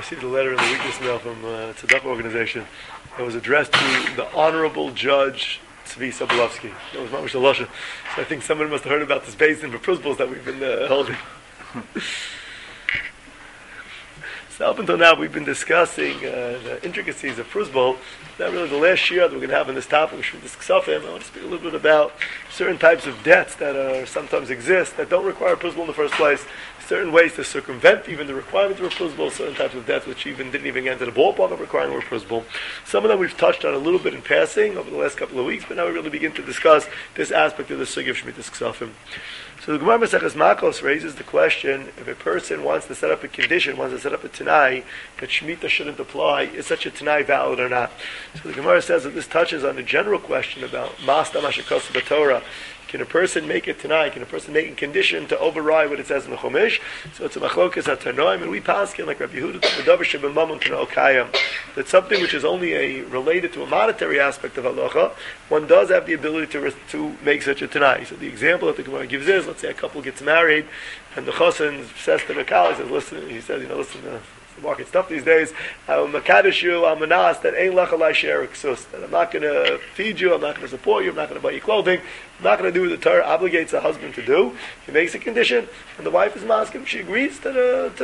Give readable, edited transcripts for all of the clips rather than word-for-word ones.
received a letter in the weakness mail from Tzedakah organization that was addressed to the Honorable Judge Tzvi Sobolovsky. That was Mamash Lasha. So I think someone must have heard about this basin for Prusbals that we've been holding. So up until now we've been discussing the intricacies of Prusbal. Not really the last year that we're going to have on this topic, which we discuss Ksafim. I want to speak a little bit about certain types of debts that sometimes exist that don't require Prusbal in the first place. Certain ways to circumvent even the requirements of a Prusbal, certain types of debts which even didn't even get into the ballpark of requiring a Prusbal. Some of them we've touched on a little bit in passing over the last couple of weeks, but now we really begin to discuss this aspect of the Sugya of Shmitas Ksafim. So the Gemara Maseches Makos raises the question, if a person wants to set up a condition, wants to set up a Tanai, that Shemitah shouldn't apply, is such a Tanai valid or not? So the Gemara says that this touches on the general question about Masta Mashakos B'Torah. Can a person make a Tanai? Can a person make a condition to override what it says in the Chumash? So it's a Machlokas HaTanoim, and we paskin like Rabbi Yehuda Tadavar Shebemamon Tano Kayam. That something which is only related to a monetary aspect of halacha, one does have the ability to make such a Tanai. So the example that the Gemara gives is, let's say a couple gets married, and the Chassan says to the Kal, he says, listen, the market's tough these days. I'm Makadishu, I'm Manas, that ain't lachalai share ksus. That I'm not going to feed you, I'm not going to support you, I'm not going to buy you clothing, I'm not going to do what the Torah obligates a husband to do. He makes a condition, and the wife is masking. She agrees to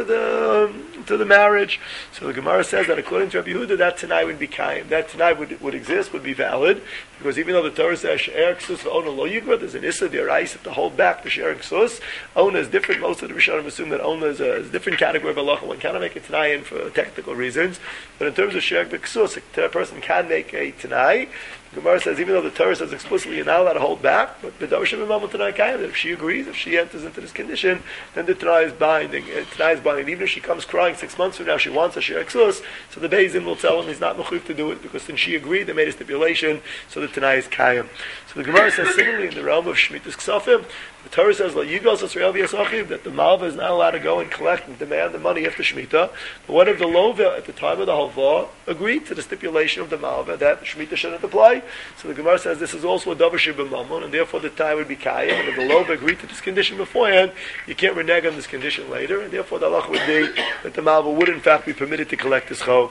the marriage. So the Gemara says that according to Rabbi Yehuda, that Tanai would be kaim. That Tanai would exist, would be valid, because even though the Torah says she'er ksus ona lo yigra, there's an issa deraisa to hold back the she'er ksus. Ona is different. Most of the Rishonim assume that ona is a different category of halacha. One cannot make a Tanai in for technical reasons, but in terms of she'er ksus, a person can make a Tanai. The Gemara says, even though the Torah says explicitly you're not allowed to hold back, but if she agrees, if she enters into this condition, then the Tanai is binding. Even if she comes crying 6 months from now, she wants a she'er ksus, so the Beis Din will tell him he's not mechuyev to do it, because since she agreed, they made a stipulation, so the Tanai is kayam. So the Gemara says, similarly, in the realm of Shmitas Ksafim, the Torah says that the Malva is not allowed to go and collect and demand the money after Shemitah. But what if the Lova at the time of the Halva agreed to the stipulation of the Malva that Shemitah shouldn't apply? So the Gemara says this is also a Davar Shebemamon, and therefore the time would be Kayim. And if the Lova agreed to this condition beforehand, you can't renege on this condition later, and therefore the halach would be that the Malva would in fact be permitted to collect this Chov.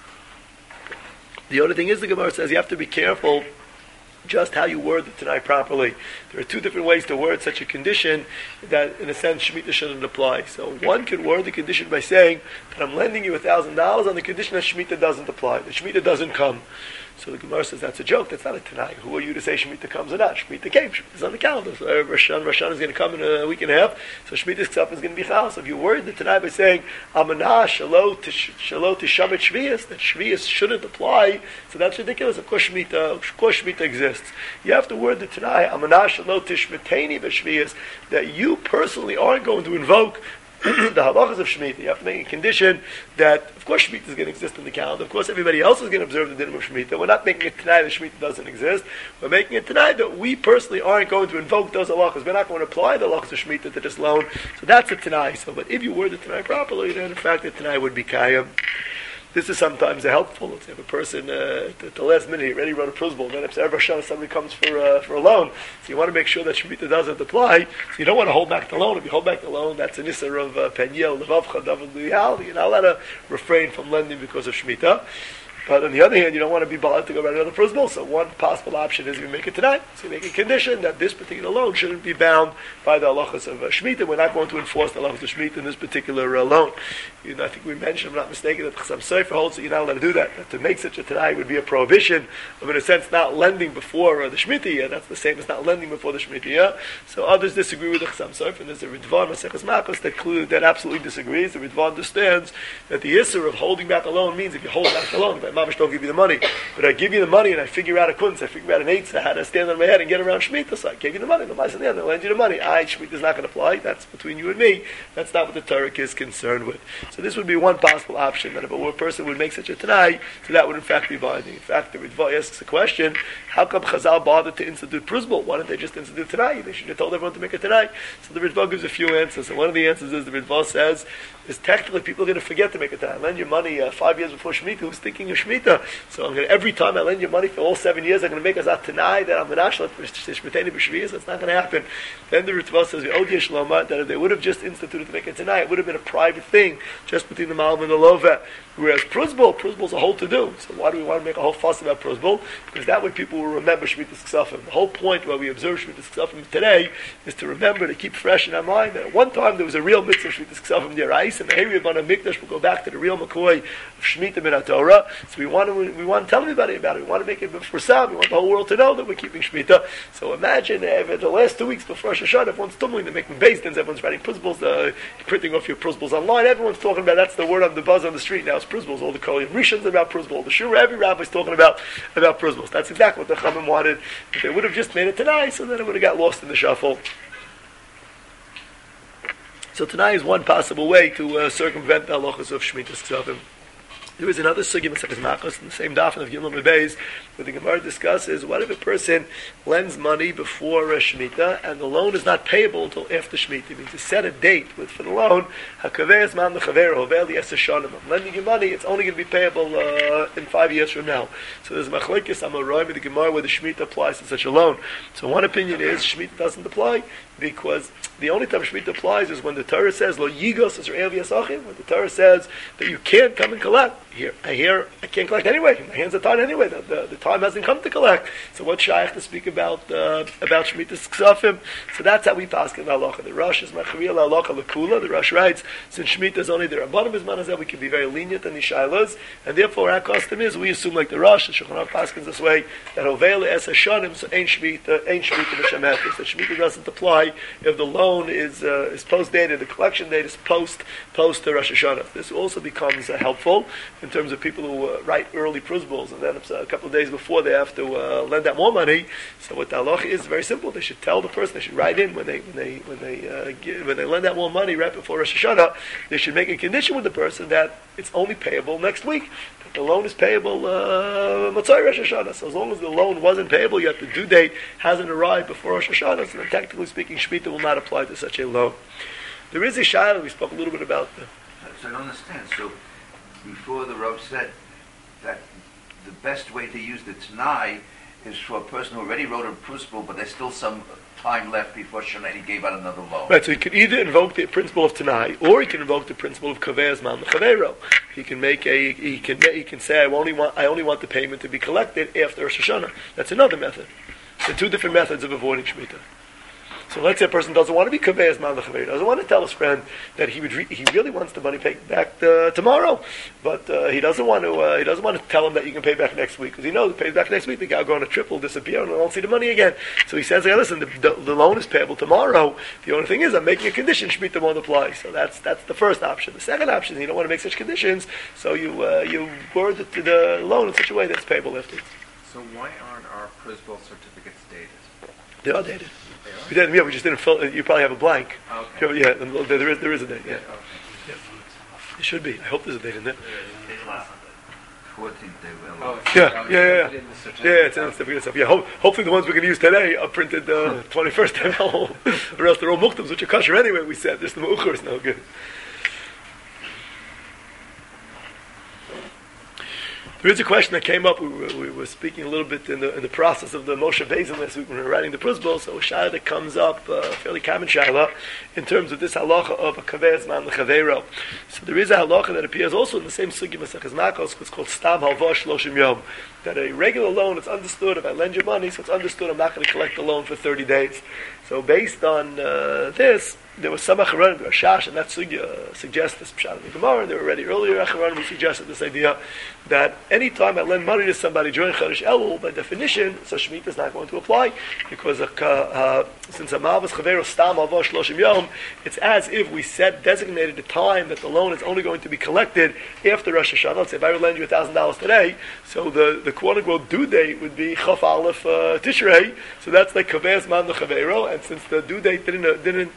The other thing is, the Gemara says you have to be careful just how you word the Tanai properly. There are two different ways to word such a condition that, in a sense, Shemitah shouldn't apply. So one could word the condition by saying that I'm lending you $1,000 on the condition that Shemitah doesn't apply, that Shemitah doesn't come. So the Gemara says that's a joke, that's not a Tanai. Who are you to say Shemitah comes or not? Shemitah came, Shemitah's on the calendar. So Rosh Hashanah is going to come in a week and a half, so Shemitah's Ksaf is going to be chal. So if you word the Tanai by saying, Amanah Shalot Tishamet Shvias, that Shvias shouldn't apply, so that's ridiculous. Of course Shemitah exists. You have to word the Tanai, Amanah Shalot Tishmeteni B'Shvias, that you personally aren't going to invoke the halachas of Shemitah. You have to make a condition that, of course, Shemitah is going to exist in the calendar. Of course, everybody else is going to observe the din of Shemitah. We're not making a Tanai that Shemitah doesn't exist. We're making a Tanai that we personally aren't going to invoke those halachas. We're not going to apply the halachas of Shemitah to this loan. So that's a Tanai. So, but if you word the Tanai properly, then in fact the Tanai would be Kayam. This is sometimes helpful. Let's say if a person at the last minute he already wrote a Prusbal, and then if Erev Hashanah somebody comes for a loan, so you want to make sure that Shemitah doesn't apply. So you don't want to hold back the loan. If you hold back the loan, that's an issur of Penyel, Levavcha, David Liyal. You're not allowed to refrain from lending because of Shemitah. But on the other hand, you don't want to be bothered to go around another Prusbal. So one possible option is you make it tonight. So you make a condition that this particular loan shouldn't be bound by the halachas of Shemitah. We're not going to enforce the halachas of Shemitah in this particular loan. I think we mentioned, if I'm not mistaken, that Chassam Sofer holds that you're not allowed to do that. That to make such a Tanai would be a prohibition of, in a sense, not lending before the Shemitah year. That's the same as not lending before the Shemitah year. So others disagree with the Chassam Sofer, and there's a Ritva, Maseches Makos, that absolutely disagrees. The Ritva understands that the issur of holding back a loan means if you hold back the loan, if I mamish don't give you the money, but I give you the money and I figure out a kunz, I figure out an eitzah, how to stand on my head and get around Shemitah, so I gave you the money, nobody's in the end, I lend you the money. Shemitah is not going to apply, that's between you and me. That's not what the Torah is concerned with. So this would be one possible option, that if a person would make such a Tanai, so that would in fact be binding. In fact, the Ritva asks a question, how come Chazal bothered to institute Prusbal? Why didn't they just institute Tanai? They should have told everyone to make a Tanai. So the Ritva gives a few answers, and one of the answers is, the Ritva says, is technically people are going to forget to make a Tanai. Lend your money 5 years before Shemitah, who's thinking of Shemitah. So I'm going to, every time I lend you money for all 7 years, I'm going to make a tonight that I'm going to ashlat Shmiteni b'Shviyas. That's not going to happen. Then the Ritva says, that if they would have just instituted to make it tonight, it would have been a private thing just between the Malva and the Lova. Whereas Pruzbul's a whole to do. So why do we want to make a whole fuss about Pruzbul? Because that way people will remember Shemitah's Ksafim. The whole point why we observe Shemitah's Ksafim today is to remember, to keep fresh in our mind that at one time there was a real mitzvah of Shemitah's Ksafim Derais, and the area of Bana Mikdash will go back to the real McCoy of Shemitah min Torah. So we want to tell everybody about it. We want to make it for some. We want the whole world to know that we're keeping Shemitah. So imagine if the last 2 weeks before Rosh Hashanah, everyone's tumbling, they're making basedins, everyone's writing Pruzbuls, printing off your Pruzbuls online. Everyone's talking about, that's the word on the buzz on the street now. Pruzbuls, all the Kohen Rishons about Pruzbul, the Shura, every rabbi's talking about Pruzbuls. That's exactly what the Chachamim wanted. If they would have just made it tonight, so then it would have got lost in the shuffle. So tonight is one possible way to circumvent the halachas of Shemitah's Ksavim. There is another sugi in the same dafin of Gimel Mebeis, where the Gemara discusses what if a person lends money before Shemitah and the loan is not payable until after Shemitah. It means to set a date for the loan. Hakaveis man lechaver hovel yesa shanim. I'm lending you money; it's only going to be payable in 5 years from now. So there's machlekes amoraim in the Gemara where the Shemitah applies to such a loan. So one opinion is Shemitah doesn't apply because the only time Shemitah applies is when the Torah says lo yigos as re'el v'yasachim. When the Torah says that you can't come and collect. I can't collect anyway. My hands are tied anyway. The time hasn't come to collect. So what's shaykh to speak about Shemitah's Ksafim? So that's how we pass in halacha. The Rosh is machriel halacha lekula. The Rosh writes, since Shemitah is only the Rabbanim Bisman, we can be very lenient on the shaylas, and therefore our custom is we assume like the Rosh, the Shulchan Aruch paskins this way that hovel es hashanim, so ain't Shemitah b'shemetis. That Shemitah doesn't apply if the loan is post dated, the collection date is post Rosh Hashanah. This also becomes helpful in terms of people who write early pruzbuls, and then a couple of days before they have to lend out more money. So what the halacha is very simple. They should tell the person. They should write in when they lend out more money right before Rosh Hashanah. They should make a condition with the person that it's only payable next week. That the loan is payable Matzai Rosh Hashanah. So as long as the loan wasn't payable yet, the due date hasn't arrived before Rosh Hashanah. So then technically speaking, Shemitah will not apply to such a loan. There is a shayla we spoke a little bit about. So I don't understand. So before the Rav said that the best way to use the Tanai is for a person who already wrote a pruzbul, but there's still some time left before Shana he gave out another loan. Right, so he can either invoke the principle of Tanai, or he can invoke the principle of Kaveh Man L'Chavero. He can say, I only want the payment to be collected after Rosh Hashanah. That's another method. There are two different methods of avoiding Shemitah. So let's say a person doesn't want to be Kaveh Man L'Chavero, doesn't want to tell his friend that he really wants the money paid back tomorrow, but he doesn't want to tell him that you can pay back next week, because he knows if he pays back next week, the guy will go on a trip, will disappear, and I won't see the money again. So he says, hey, listen, the loan is payable tomorrow. The only thing is, I'm making a condition, Shemitah won't apply. So that's the first option. The second option is you don't want to make such conditions, so you word the loan in such a way that it's payable afterwards. So why aren't our pruzbul certificates dated? They are dated. We just didn't fill. You probably have a blank. Okay. Yeah, there is a date. Yeah. Okay. Yeah. It should be. I hope there's a date in there. 14th day. Yeah. Yeah, it's in the certificate stuff. Yeah, hopefully the ones we're going to use today are printed 21st day. Or else they're all muktams, which are kosher anyway. We said just the meucher is no good. There is a question that came up. We were speaking a little bit in the process of the Moshe Bezin last week when we were writing the pruzbul. So a shayla that comes up, fairly common shayla, in terms of this halacha of a kaveh man l'chavero. So there is a halacha that appears also in the same sugi Maseches Makos. It's called stam halva shloshim yom. That a regular loan, it's understood if I lend you money, so it's understood I'm not going to collect the loan for 30 days. So based on this, there was some Acharonim, the Rashash, and that sugya suggests this Pshat in the Gemara, and there were already earlier Acharonim who suggested this idea that any time I lend money to somebody during Chodesh Elul, by definition, so Shemitah is not going to apply, because since Amav is Chavero Stam Alva Shloshim Yom, it's as if we designated the time that the loan is only going to be collected after Rosh Hashanah. Let's say if I would lend you $1,000 today, so the quote-unquote due date would be Chaf Aleph Tishrei, so that's like Kaveh Man the Chavero, and since the due date didn't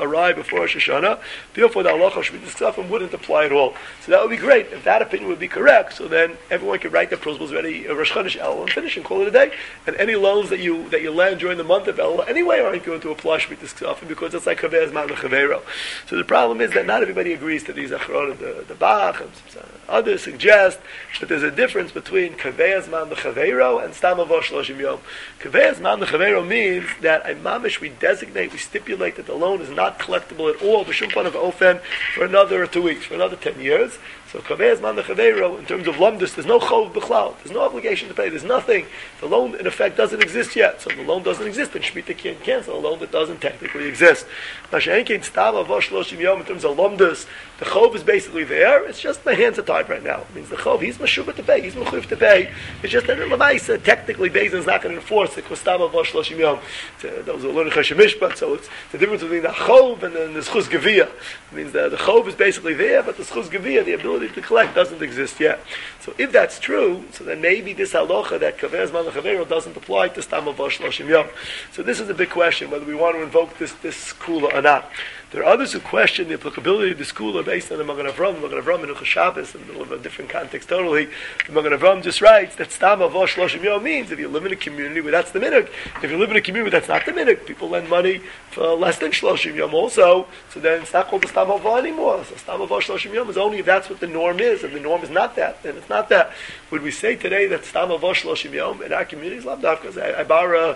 arrive before Rosh Hashanah, therefore the halacha of Shmitas Ksafim wouldn't apply at all. So that would be great. If that opinion would be correct, so then everyone could write their principles ready, Rosh Chodesh Elul, and finish and call it a day. And any loans that you lend during the month of Elul anyway aren't going to apply Shmitas Ksafim because it's like Chavei Zman L'Chaveiro. So the problem is that not everybody agrees to these Achronim. The Bach and others suggest that there's a difference between Kavei Zman L'Chaveiro and Stam Avo Shloshim Yom. Kavei Zman L'Chaveiro means that a mamish we designate, we stipulate that the loan is not collectible at all, b'shum pan of ofen, for another 2 weeks, for another 10 years. So Kavei Zman L'Chaveiro, in terms of Lumdus, there's no Chov B'chlal, there's no obligation to pay, there's nothing. The loan, in effect, doesn't exist yet. So the loan doesn't exist, and Shemitah can't cancel a loan that doesn't technically exist. Masha'enkein Stam Avo Shloshim Yom, in terms of Lumdus, the Chov is basically there, it's just the hands are tied right now. It means the Chov, he's Meshuvah to pay, he's Mechuv to pay. It's just that in Lamaisa, technically, Bezin's not going to enforce it, because Stam Avo Shloshim Yom. Those are learning Cheshem Mishpat, so it's the difference between the Chov and the Schus Geviyah. It means that the Chov is basically there, but the Schus Geviyah, the ability to collect, doesn't exist yet. So if that's true, so then maybe this halacha that Kaveh Zman L'Chaveiro doesn't apply to Stam Avo Shloshim Yom. So this is a big question, whether we want to invoke this kula or not. There are others who question the applicability of this kula based on the Magen Avraham. Magen Avraham in Hilchos Shabbos, in the middle of a different context totally. The Magen Avraham just writes that Stam Avo Shloshim Yom means if you live in a community where that's the minhag. If you live in a community where that's not the minhag, people lend money for less than Shloshim Yom also, so then it's not called the Stam Avo anymore. So Stam Avo Shloshim Yom is only if that's what the norm is. If the norm is not that, then it's not that. Would we say today that Stam Avo Shloshim Yom in our communities? Because I borrow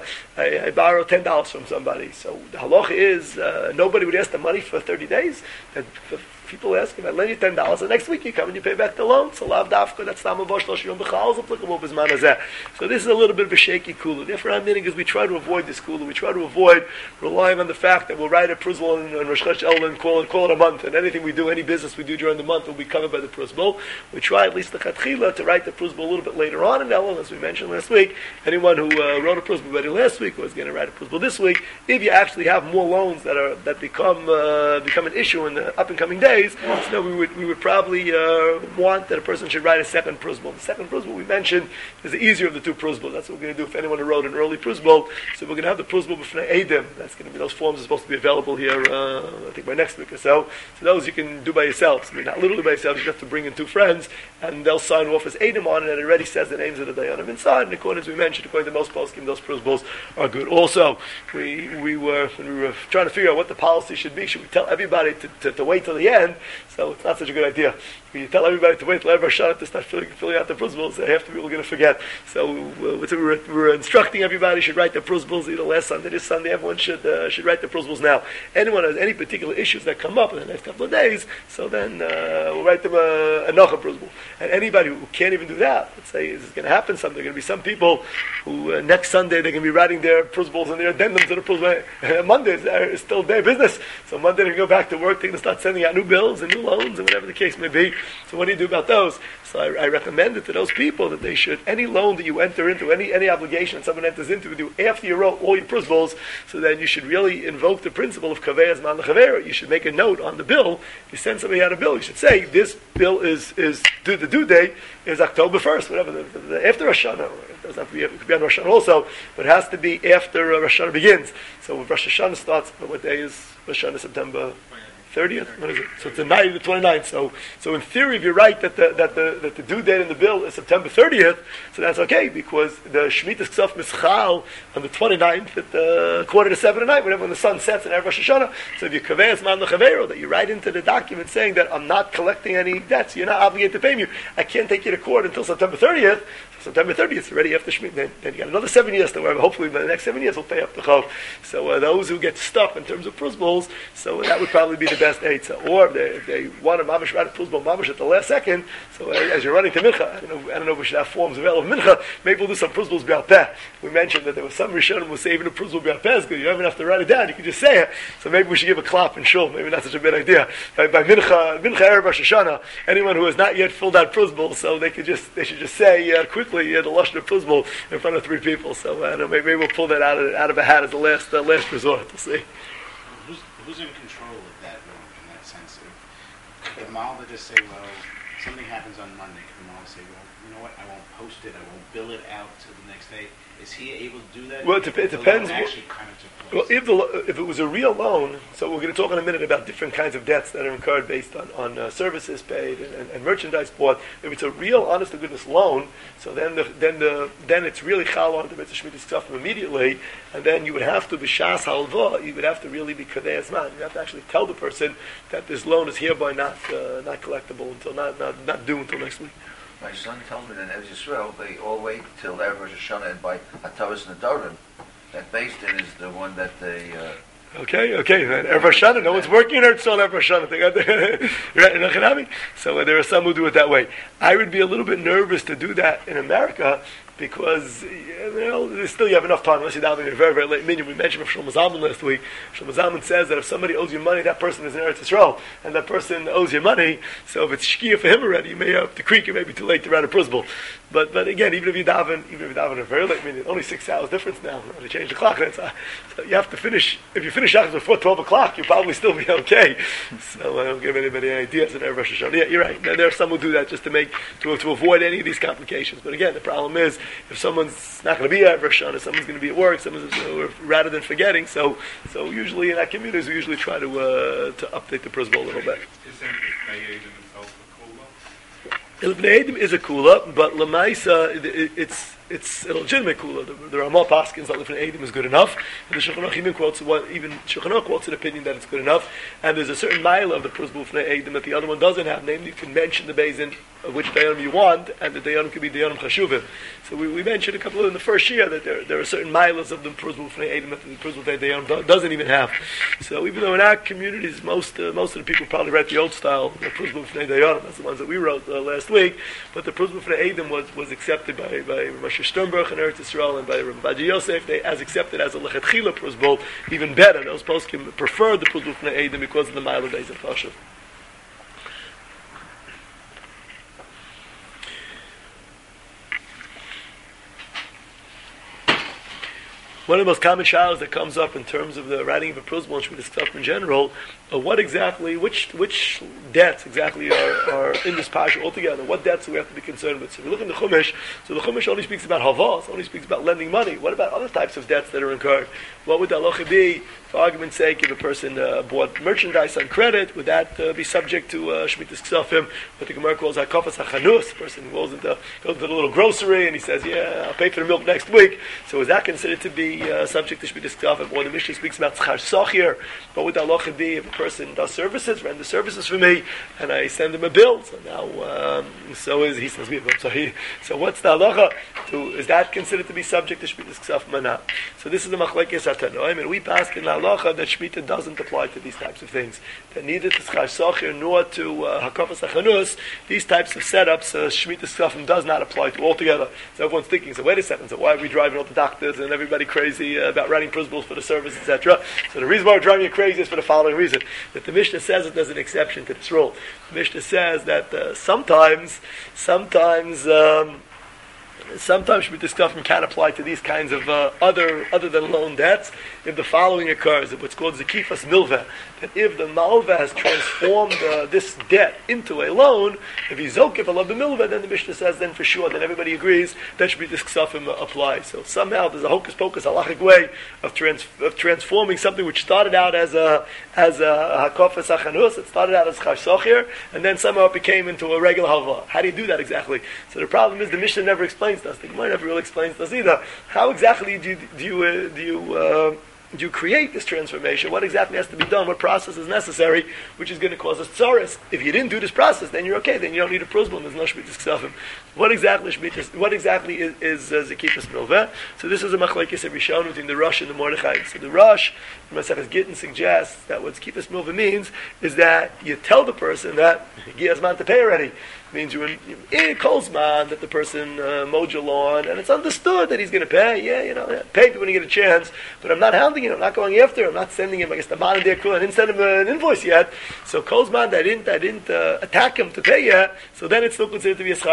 $10 from somebody. So the halacha is nobody would ask the money for 30 days. And people ask him, I lend you $10, and next week you come and you pay back the loan. So lav dafka, that's Stam Avo Shloshim Yom B'chal is applicable b'zman hazeh. So this is a little bit of a shaky kula. Therefore, I'm meaning is we try to avoid this kula. We try to avoid relying on the fact that we'll write a prusbul and Rosh Chodesh Elul and call it a month, and anything we do, any business we do during the month will be covered by the prusbul. We try at least the chatchila to write the prusbul a little bit later on in Elul, as we mentioned last week. Anyone who wrote a prusbul already last week was going to write a prusbul this week. If you actually have more loans that become an issue in the up and coming days, so we would probably want that a person should write a second prusbul. The second prusbul we mentioned is the easier of the two prusbul. That's what we're going to do if anyone who wrote an early prusbul. So we're going to have the prusbul b'fnei Eidim. That's going to be, those forms are supposed to be available here, I think by next week or so. So those you can do by yourselves. I mean, not literally by yourselves, you have to bring in two friends, and they'll sign off as Eidim on it, and it already says the names of the dayanim inside, and according as we mentioned, according to most poskim, those prusbuls are good. Also, when we were trying to figure out what the policy should be, should we tell everybody to wait till the end? So it's not such a good idea. When you tell everybody to wait till every Shana to start filling out the prusbuls, half the people are going to forget. So we're instructing everybody should write the prusbuls either last Sunday, this Sunday. Everyone should write the prusbuls now. Anyone has any particular issues that come up in the next couple of days, so then we'll write them a nocha prusbul. And anybody who can't even do that, let's say is going to happen something. There are going to be some people who next Sunday they're going to be writing their prusbuls and their addendums to the prusbul. Monday is still their business. So Monday they can go back to work. They're going to start sending out new bills and new loans and whatever the case may be. So what do you do about those? So I recommend it to those people that they should, any loan that you enter into, any obligation that someone enters into with you after you wrote all your prusbuls, so then you should really invoke the principle of Kaveh Zman L'Chaveiro. You should make a note on the bill. If you send somebody out a bill, you should say, this bill is the due date is October 1st, whatever, after Rosh Hashanah. It doesn't have to be, it could be on Rosh Hashanah also, but it has to be after Rosh Hashanah begins. So if Rosh Hashanah starts, what day is Rosh Hashanah? September 30th? What is it? So it's the night of the 29th. So in theory, if you're right that the due date in the bill is September 30th, so that's okay, because the Shemitah Ksaf Mischal on the 29th at 6:45 at night, whenever when the sun sets in Erev Rosh Hashanah. So if you Kaveh Zman L'Chaveiro, that you write into the document saying that I'm not collecting any debts, you're not obligated to pay me, I can't take you to court until September 30th, September 30th is already after Shemitah. Then you got another 7 years to where hopefully in the next 7 years we'll pay up the chov. So those who get stuck in terms of prusbuls, so that would probably be the best eitzah. Or if they want to mamash write a prusbul mamash at the last second, so as you're running to mincha, I don't know if we should have forms available mincha. Maybe we'll do some prusbuls b'al peh. We mentioned that there was some rishonim who say even a prusbul b'al peh is good. You don't even have to write it down. You can just say it. So maybe we should give a klap and shul. Maybe not such a bad idea. By mincha erev Rosh Hashanah, anyone who has not yet filled out prusbul, so they should just say quickly the lashon of prusbul in front of 3 people. So I don't know, maybe we'll pull that out of a hat as the last resort. We'll see. Who's in control of that in that sense? Could the Malda just say, well, something happens on Monday, and I'll say, well, you know what, I won't post it, I won't bill it out till the next day. Is he able to do that? Well, it depends. Actually kind of took Well, place. if it was a real loan, so we're going to talk in a minute about different kinds of debts that are incurred based on services paid and merchandise bought. If it's a real, honest to goodness loan, so then it's really chal on the Mitzvah Shemitah Ksafim immediately, and then you would have to b'shas halva, you would have to really be kadei azman. You have to actually tell the person that this loan is hereby not collectible until not due until next week. My son told me that in Israel they all wait till Erev Rosh Hashanah and buy Hataras Nedarim. That Beis Din is the one that they. Okay. Erev Rosh Hashanah, no one's working in Eretz Yisrael Erev Rosh Hashanah. They got right in Achanami. So there are some who do it that way. I would be a little bit nervous to do that in America because still you have enough time unless you're down in a very, very late minyan. We mentioned from Shlomo Zalman last week. Shlomo Zalman says that if somebody owes you money, that person is in Eretz Yisrael, and that person owes you money. So if it's shkia for him already, you may have to creek. It may be too late to run a prusbul. But again, even if you daven a very late minyan, only 6 hours difference now. They change the clock. So you have to finish. If you finish Shachar before 12 o'clock, you'll probably still be okay. So I don't give anybody any ideas in Erev Rosh Hashanah. Yeah, you're right. There are some who do that just to avoid any of these complications. But again, the problem is if someone's not going to be at Rosh Hashanah, someone's going to be at work, rather than forgetting. So usually in our communities, we usually try to update the prusbul a little bit. Ilbnei Eidim is a kula, but Lamaisa, it's a legitimate kula. There are more paskins that Ilbnei Eidim is good enough, and the Shulchan Aruch even Shulchan Aruch quotes an opinion that it's good enough, and there's a certain mile of the prusbul Ilbnei Eidim that the other one doesn't have. Namely, you can mention the Beis of which dayanim you want, and the dayanim could be dayanim chashuvim. So we mentioned a couple of in the first year that there are certain miles of the prusbul Ilbnei Eidim that the prusbul dayanim doesn't even have. So even though in our communities most of the people probably read the old style, the prusbul Ilbnei dayanim, that's the ones that we wrote last week, but the prusbul Ilbnei Eidim was accepted by Moshe Sternberg in Eretz Yisrael and by Rabbi Yosef, as accepted as a lechatchila prusbul, even better. Those poskim preferred the prusbul Ilbnei Eidim because of the mile of days of chashuv. One of the most common showers that comes up in terms of the writing of a prusbul and Shemitah Ksafim in general, which debts exactly are in this parsha altogether? What debts do we have to be concerned with? So if you look in the Chumash, so the Chumash only speaks about havas, only speaks about lending money. What about other types of debts that are incurred? What would the halacha be? For argument's sake, if a person bought merchandise on credit, would that be subject to Shemitah Ksafim? What the Gemara calls hakafas hachanus, a person who goes to the little grocery and he says, yeah, I'll pay for the milk next week. So is that considered to be subject to Shemitah Ksafim? Or the Mishnah speaks about tzchar sochir. What would the halacha be if a person does services, render services for me, and I send him a bill? So now, he sends me a bill. So what's the halacha? Is that considered to be subject to Shemitah Ksafim or not? So this is the machlekes hatanoim, and we pass in the halacha that Shemitah doesn't apply to these types of things. That neither to tzchar sochir nor to hakafas hachanus, these types of setups, Shemitah Ksafim does not apply to altogether. So everyone's thinking, so wait a second, so why are we driving all the doctors and everybody crazy about writing prusbuls for the service, etc.? So the reason why we're driving you crazy is for the following reason. That the Mishnah says that there's an exception to this rule. The Mishnah says that sometimes Shemitah Ksafim can apply to these kinds of other than loan debts if the following occurs, if what's called zekifas milveh, that if the malveh has transformed this debt into a loan, if he's zokif alav the milveh, then the Mishnah says then for sure, then everybody agrees that Shemitah Ksafim applies. So somehow there's a hocus pocus halachic way of transforming something which started out as a hakafas hachanus, it started out as tzchar sochir, and then somehow it became into a regular halva. How do you do that exactly? So the problem is the Mishnah never explains to us. The Gemara never really explains to us either. How exactly do you create this transformation? What exactly has to be done? What process is necessary, which is going to cause us tsaris? If you didn't do this process, then you're okay. Then you don't need a prusbul. There's no Shemitah Ksafim. What exactly is zekifas milveh? So this is a machlekes of Rishon between the Rosh and the Mordechai. So the Rosh, Masechas Gittin, suggests that what zekifas milveh means is that you tell the person that he has man to pay already. Means you're in Kolzman that the person mowed your lawn, and it's understood that he's going to pay. Pay when you get a chance, but I'm not hounding him. I'm not going after him. I'm not sending him. I guess the man in there, I didn't send him an invoice yet. So Kolzman, I didn't attack him to pay yet. So then it's still considered to be a schar socher.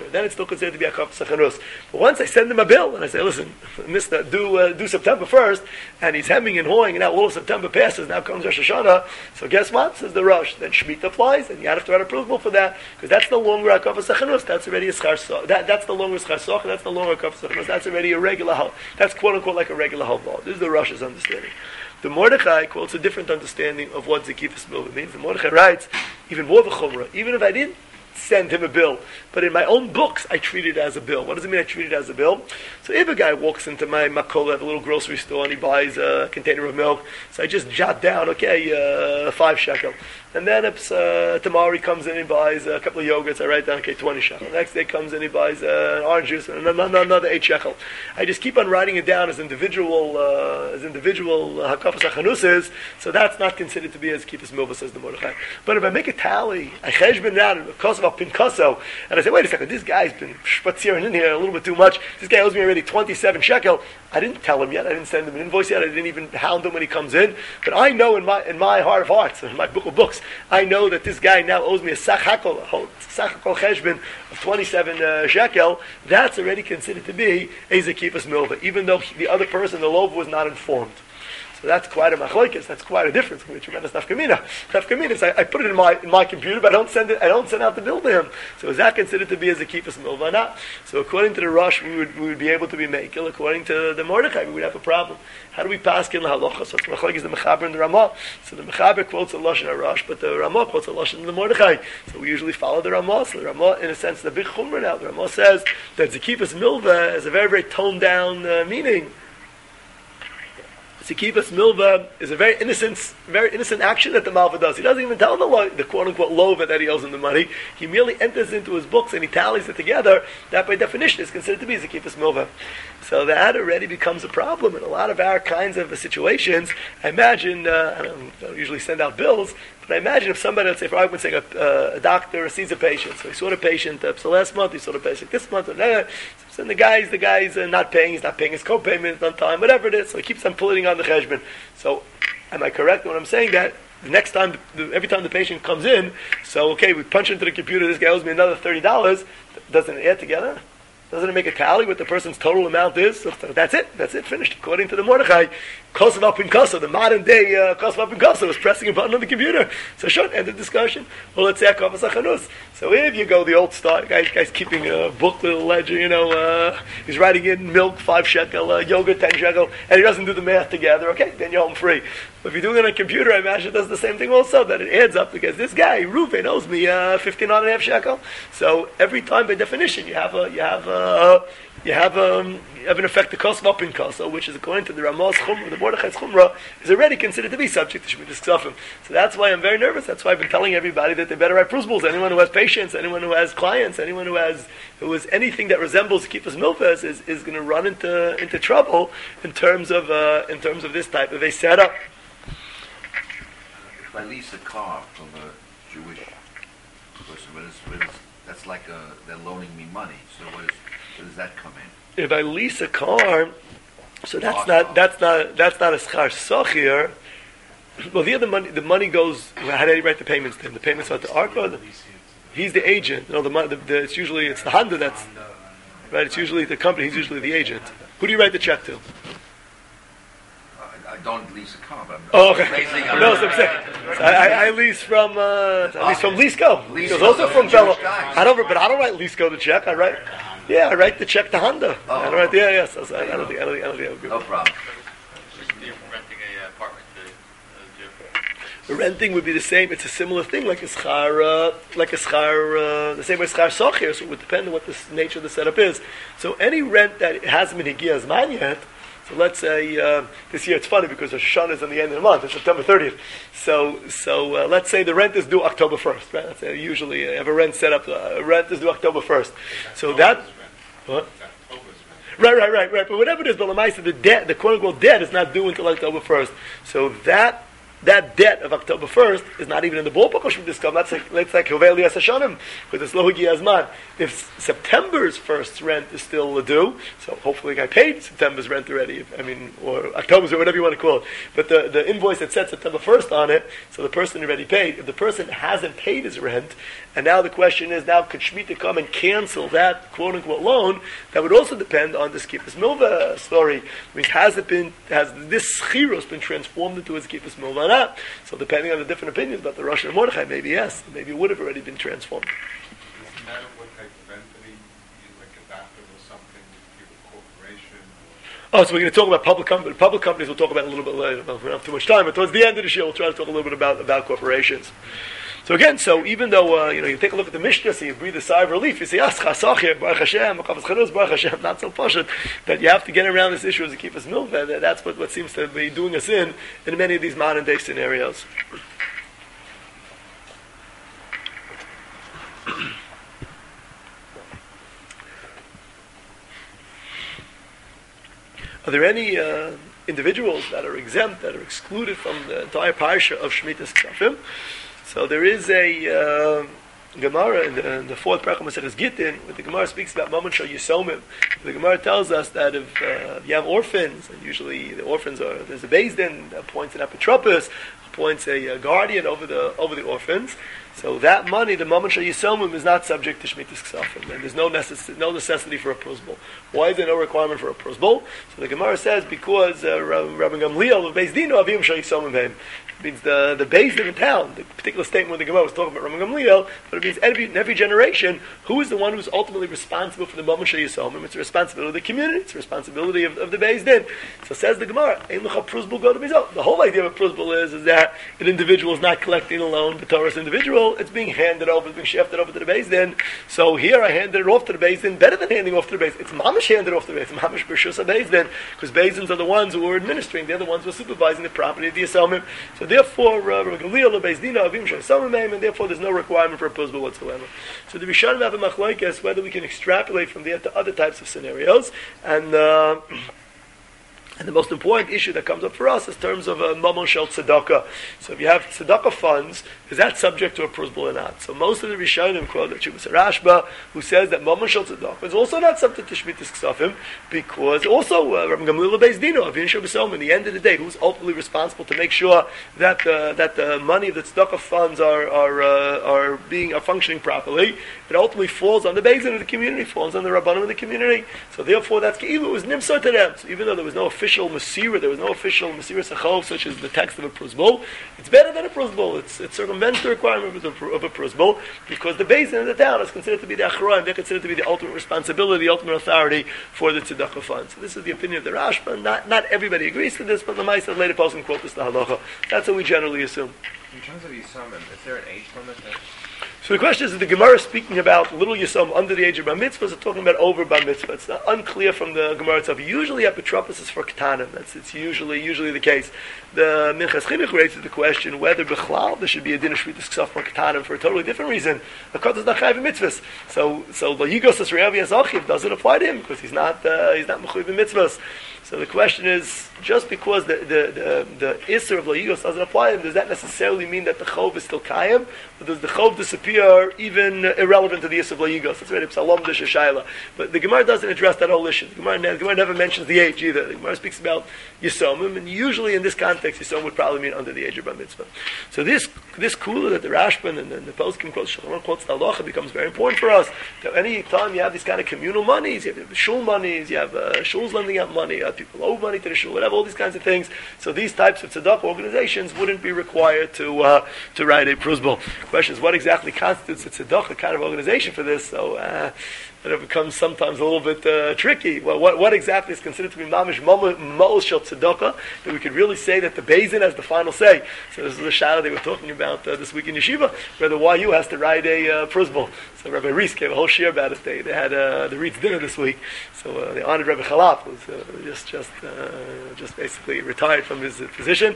then it's still considered to be a Hakafas Achanus. But once I send him a bill and I say, listen, Mister, do September 1st, and he's hemming and hawing, and now all of September passes, now comes Rosh Hashanah, so guess what? Says the Rosh. Then Shemitah applies, and you have to write approval for that, because that's no longer a Hakafas Achanus, that's already a Schar Soch. That's no longer Schar Soch, that's no longer a Hakafas Achanus, that's already a regular Hal. That's quote unquote like a regular Halva. This is the Rosh's understanding. The Mordechai quotes a different understanding of what Zekifas Milva means. The Mordechai writes, even more v'chumra, even if I didn't send him a bill, but in my own books I treat it as a bill. What does it mean I treat it as a bill? So if a guy walks into my makola, the little grocery store, and he buys a container of milk, so I just jot down, 5 shekel. And then if tomorrow he comes in and buys a couple of yogurts, I write down, 20 shekel. The next day comes in, he buys an orange juice, and another 8 shekel. I just keep on writing it down as individual hakafas achanus, so that's not considered to be as kifas milva, says the Mordechai. But if I make a tally, I cheshbon down, because of a pinkaso, and I say, wait a second, this guy's been spatziering in here a little bit too much, this guy owes me already 27 shekel, I didn't tell him yet, I didn't send him an invoice yet, I didn't even hound him when he comes in, but I know in my heart of hearts, in my book of books, I know that this guy now owes me a sachakol cheshbon of 27 shekel. That's already considered to be a zekifas milva, even though the other person, the lov, was not informed. So that's quite a machlokes. That's quite a difference. It's a tremendous nafkamina. Nafkamina is I put it in my computer, but I don't send out the bill to him. So is that considered to be a zekifas milva or not? So according to the Rosh, we would be able to be makel. According to the Mordechai, we would have a problem. How do we pass in lahalocha? So machlokes is the mechaber and the Ramah. So the mechaber quotes a lashon Rosh, but the Ramah quotes a lashon the Mordechai. So we usually follow the Ramah. So the Ramah, in a sense, the big chumrah now. The Ramah says that zekifas milva is a very, very toned down meaning. Zekifas milva is a very innocent action that the Malva does. He doesn't even tell the quote-unquote lova that he owes him the money. He merely enters into his books and he tallies it together. That by definition is considered to be Zekifas milva. So that already becomes a problem in a lot of our kinds of situations. I imagine, I don't usually send out bills, but I imagine if somebody, let's say for argument's sake, a doctor sees a patient, so he saw the patient so last month, he saw the patient this month, so the guy's not paying, he's not paying his co-payment on time, whatever it is, so he keeps on pulling on the cheshbon. So, am I correct when I'm saying that? The next time, every time the patient comes in, so we punch into the computer, this guy owes me another $30, doesn't it add together? Doesn't it make a tally what the person's total amount is? So that's it, finished. According to the Mordechai, Kosovo Pinkaso, the modern day Kosovo Pinkaso was pressing a button on the computer. So sure, end of discussion. Well, let's say Hakafas Achanus. So if you go the old style, guy's keeping a book, little ledger, he's writing in milk, 5 shekel, yogurt, 10 shekel, and he doesn't do the math together, then you're home free. But if you're doing it on a computer, I imagine it does the same thing also, that it adds up, because this guy, Reuven, owes me 59.5 shekel. So every time, by definition, you have an effect, the Kosovo Pinkaso, which is according to the Ramah's Chumrah, the Mordechai's Chumrah, is already considered to be subject to Shemitah's Ksafim. So that's why I'm very nervous. That's why I've been telling everybody that they better write principles. Anyone who has patients, anyone who has clients, anyone who has anything that resembles Kifas Milvas is going to run into trouble in terms of this type of a setup. If I lease a car from a Jewish person, that's like they're loaning me money. So where does that come in? If I lease a car, so that's not a schar sochir. Well, the money goes. How do you write the payments to him? The payments are to Arco. He's the agent. It's usually the Honda that's right. It's usually the company. He's usually the agent. Who do you write the check to? I don't lease a car, but okay. No, so I'm saying. So I lease from Leasco. Leasco's also from fellow. I don't write Leasco the check. I write the check to Honda. I don't write So I don't think. No problem. You're renting an apartment to The renting would be the same. It's a similar thing, like a schar, the same way schar sochir. So it would depend on what the nature of the setup is. So any rent that hasn't been higiyah zman yet. So let's say this year it's funny because Rosh Hashanah is on the end of the month. It's September 30th. So let's say the rent is due October 1st. Right? Let's say usually you have a rent set up. Rent is due October 1st. So that what? Right. But whatever it is, the quote unquote debt is not due until October 1st. So that that debt of October 1st is not even in the ballpark of Shemitah Skam. That's like Yovel Yas Hashanim, because it's Lo Higi Azman. If September's first rent is still due, so hopefully I paid September's rent already, or October's, or whatever you want to call it, but the invoice that said September 1st on it, so the person already paid. If the person hasn't paid his rent, and now the question is, now could Shemitah come and cancel that quote-unquote loan? That would also depend on this Kippus Milva story. I mean, has this Schiros been transformed into a Kippus Milva or not? So depending on the different opinions about the Rosh and Mordechai, maybe yes, maybe it would have already been transformed. Doesn't matter what type of entity, like adaptive or something, if you're a corporation or... Oh, so we're going to talk about public companies. Public companies we'll talk about a little bit later. Well, we don't have too much time, but towards the end of the year we'll try to talk a little bit about corporations. So again, even though you take a look at the Mishnah, so you breathe a sigh of relief. You say, Baruch Hashem, Baruch Hashem, not so pashut that you have to get around this issue as a Kippus Milva. That's what seems to be doing us in many of these modern day scenarios. Are there any individuals that are exempt, that are excluded from the entire parsha of Shemitah Ksafim? So there is a Gemara in the fourth parak of Maseches Gittin, where the Gemara speaks about Mammon Shel Yisomim. The Gemara tells us that if you have orphans, and usually the orphans there's a Beis Din that appoints an apotropos, appoints a guardian over the orphans. So that money, the Mammon Shel Yisomim, is not subject to Shemitah Ksafim, and there's no necessity for a prosbul. Why is there no requirement for a prosbul? So the Gemara says because Rabbi Gamliel of Beis Din Avim Shel Yisomim Heim. It means the Beis Din in town. The particular statement when the Gemara was talking about Rabbi Gamliel, but it means in every generation, who is the one who's ultimately responsible for the Mammon Shel Yisomim? It's the responsibility of the community. It's the responsibility of the Beis Din. So says the Gemara, Ein Lecha Prosbul Go to Bizot. The whole idea of a prosbul is that an individual is not collecting a loan, the Torah's individual. It's being handed over, it's being shifted over to the Beis Din. So here I handed it off to the Beis Din, better than handing off to the Beis Din. It's mamish handed off to the Beis Din, mamish b'rshus Beis Din, because Beis Dins are the ones who are administering, they're the ones who are supervising the property of the Yisomim. So therefore, Rabbi Gamliel of Beis Din Avim Shel Yisomim, and therefore there's no requirement for a prosbul whatsoever. So the Rishonim have a machlokes whether we can extrapolate from there to other types of scenarios, and the most important issue that comes up for us is terms of a Mammon Shel Tzedakah. So if you have Tzedakah funds, is that subject to a prosbul or not? So most of the Rishonim quote the Chubas Rashba, who says that Mammon Shel Tzedakah is also not subject to Shemitah Ksafim, because also Rabbi Gamliel Beis Dino, Avin Shel B'Som, in the end of the day, who's ultimately responsible to make sure that the money of the Tzedakah funds are functioning properly? It ultimately falls on the Beis Din of the community, falls on the Rabbanim of the community. So therefore, that's Ke'ilu, it was Nimsar to them. So even though there was no official Masira, there was no official Masira Sachov, such as the text of a prosbul, it's better than a prosbul. It circumvents the requirement of a prosbul, because the Beis Din of the town is considered to be the Achroim, they're considered to be the ultimate responsibility, the ultimate authority for the Tzedakah fund. So this is the opinion of the Rashba. Not everybody agrees to this, but the Ma'aseh later posting quote this to Halacha. That's what we generally assume. In terms of Yisomim, is there an age limit? So the question is the Gemara speaking about little Yisom under the age of Bar Mitzvah, or talking about over Bar Mitzvah? It's unclear from the Gemara itself. Usually apotropos is for Ketanim. It's usually the case. The Minchas Chinuch raises the question whether Bechlal there should be a din of Shmitas Ksaf for Ketanim for a totally different reason. The Kot is not Chayav in Mitzvahs. So the Yigos as Re'av Yazachiv doesn't apply to him because he's not Mechuyev in Mitzvahs. So the question is, just because the Isser of Layigos doesn't apply to him, does that necessarily mean that the Chov is still Kayim? Or does the Chov disappear even irrelevant to the Isser of Layigos? That's right, Psalom Dish Shayla. But the Gemara doesn't address that whole issue. The Gemara never mentions the age either. The Gemara speaks about Yisomim, and usually in this context, Yisomim would probably mean under the age of Bar Mitzvah. So this kula that the Rashban and the Poskim quotes, Shalom quotes the Halacha, becomes very important for us. That any time you have these kind of communal monies, you have the shul monies, you have shuls lending out money, people owe money to the shul, whatever, all these kinds of things. So these types of tzedakah organizations wouldn't be required to write a prosbul. The question is, what exactly constitutes a tzedakah kind of organization for this? So it becomes sometimes a little bit tricky. Well, what exactly is considered to be mamish ma'ul shel tzedakah? That we could really say that the Beis Din has the final say. So this is the shadow they were talking about this week in yeshiva, where the YU has to write a prosbul. So Rabbi Rees gave a whole shir about it. They had the Reed's dinner this week. So they honored Rabbi Chalaf, who's just basically retired from his position.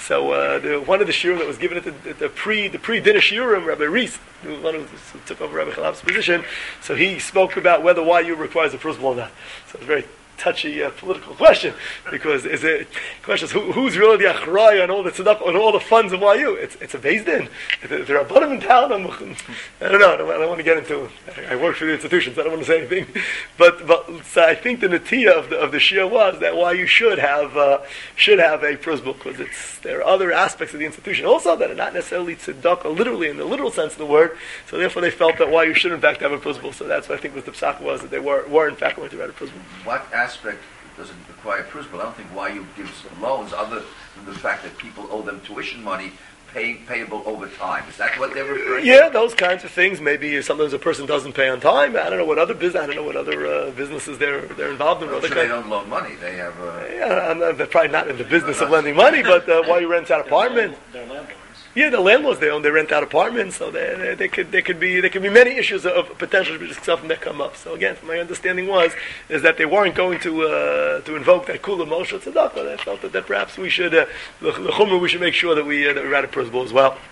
So one of the shiurim that was given at the pre-dinner shiurim, Rabbi Rees, who took over Rabbi Chalaf's position, so he spoke about whether YU requires a prosbul or not. So it's very touchy political question, because the question is who's really the achraya on all the tzedakah, on all the funds of YU? It's a Beis Din. There are bottom in town. I don't know. I don't want to get into. I work for the institutions. I don't want to say anything. But so I think the natiyah of the shia was that YU should have a prus book, because there are other aspects of the institution also that are not necessarily tzedakah literally in the literal sense of the word. So therefore they felt that YU should in fact have a prus book. So that's what I think was the psak was, that they were in fact going to write a prus book. What aspect doesn't require principal? I don't think YU gives loans other than the fact that people owe them tuition money payable over time. Is that what they're referring to? Yeah, those kinds of things. Maybe sometimes a person doesn't pay on time. I don't know what other businesses they're involved in. I'm sure they don't loan money. They have. They're probably not in the business of lending money, but YU rents out apartments. They're landlords. Yeah, the landlords they rent out apartments, so there could be many issues of potential stuff that come up. So again, my understanding is that they weren't going to invoke that kula moshe tzedakah. They felt that perhaps we should we should make sure that we write a prus book as well.